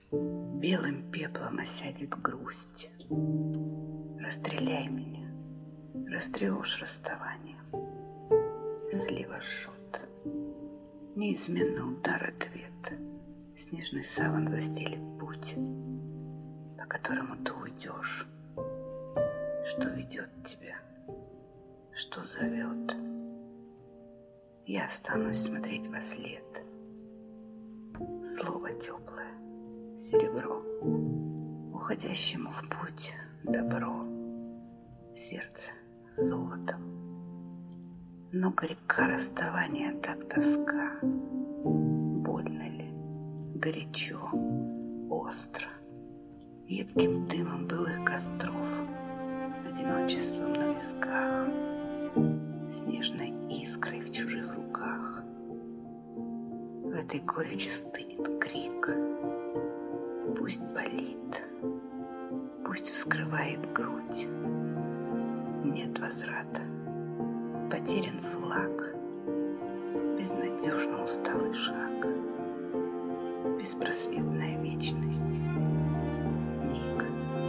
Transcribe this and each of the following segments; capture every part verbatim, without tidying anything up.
белым пеплом осядет грусть. Расстреляй меня, растревожь расставанием. Слева жжет, неизменно удар-ответ. Снежный саван застелит путь, по которому ты уйдешь. Что ведет тебя, что зовет. Я останусь смотреть во след. Слово теплое, серебро, уходящему в путь добро. Сердце золотом. Но горька расставания так тоска. Больно ли, горячо, остро, едким дымом былых костров, одиночеством на висках, снежной искрой в чужих руках. В этой горечи стынет крик. Пусть болит, пусть вскрывает грудь. Нет возврата, потерян флаг, безнадежно усталый шаг, беспросветная вечность. Миг.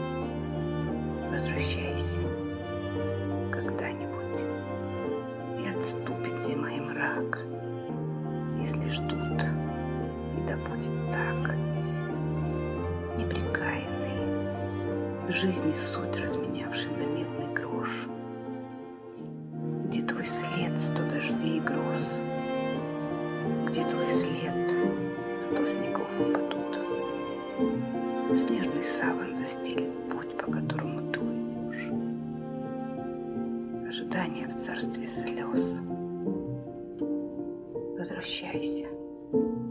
Возвращайся когда-нибудь, и отступит зима и мрак, если ждут, и да будет так. Непрекаянный, в жизни суть разменявший на медный грош. Где твой след, сто дождей и гроз? Где твой след, сто снегов упадут? Снежный саван застелит путь, по которому ты уйдешь. Ожидание в царстве слез. Возвращайся.